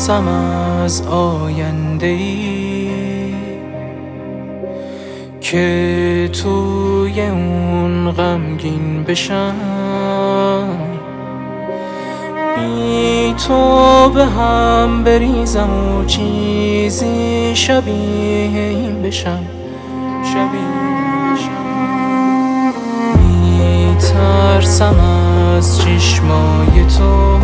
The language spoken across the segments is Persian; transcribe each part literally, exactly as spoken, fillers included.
میترسم از آینده‌ای که توی اون غمگین بشم، بی تو به هم بریزم و چیزی شبیه این بشم، شبیه بشم. میترسم از چشمای تو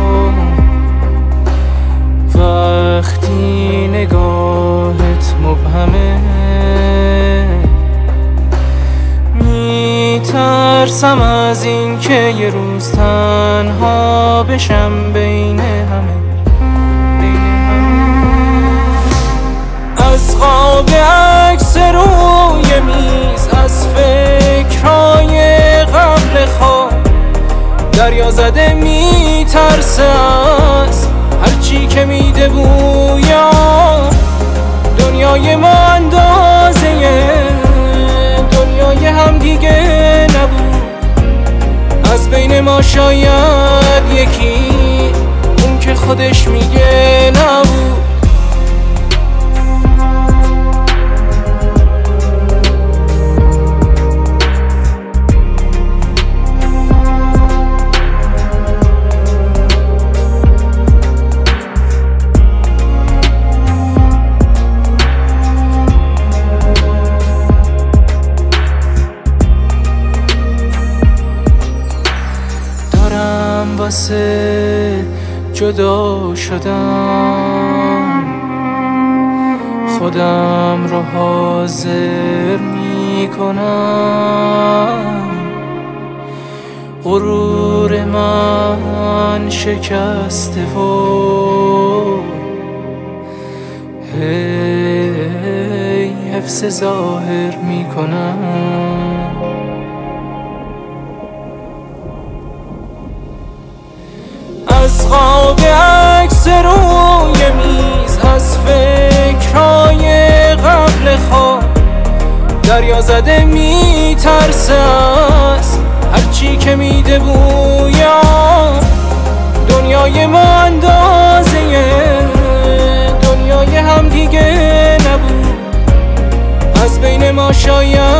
وقتی نگاهت مبهمه، میترسم از این که یه روز تنها بشم بین همه، بین همه. از خواب عکس روی میز، از فکرهای قبل خواب، دریا زده میترسه از هرچی که میده بویا. دنیای ما اندازه دنیای هم دیگه نبود، از بین ما شاید یکی اون که خودش میگه نبود. واسه جدا شدم خودم رو حاضر میکنم، غرور من شکسته و هی حفظ ظاهر میکنم. از خواب عکس روی میز، از فکرهای قبل خواب، دریا زده میترسه از هرچی که میده بویا. دنیای ما اندازه دنیای هم دیگه نبود، از بین ما شاید